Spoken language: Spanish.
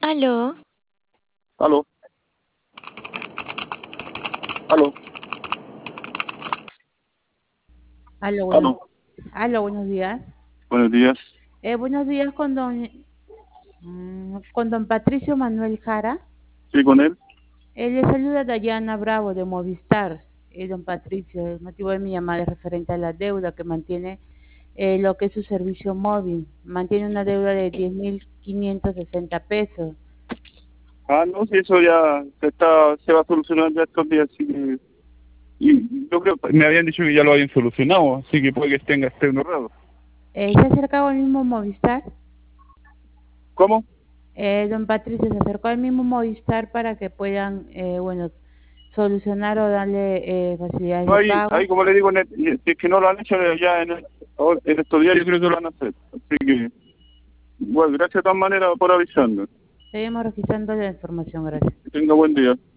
Aló, Aló, aló, Aló, aló. buenos días. Buenos días. Buenos días con don Patricio Manuel Jara. Sí, con él. Le saluda Dayana Bravo de Movistar. Don Patricio, el motivo de mi llamada es referente a la deuda que mantiene lo que es su servicio móvil. Mantiene una deuda de 10.560 pesos. Ah, no, si eso ya se va a solucionar ya estos días, así que... Y yo creo, me habían dicho que ya lo habían solucionado, así que puede que esté enredado. ¿Se ha acercado al mismo Movistar? ¿Cómo? Don Patricio se acercó al mismo Movistar para que puedan, solucionar o darle facilidades No, de ahí pago. como le digo, si es que no lo han hecho ya en estos días, yo creo que lo van a hacer. Así que, bueno, gracias de todas maneras por avisarme. Seguimos registrando la información, gracias. Que tenga buen día.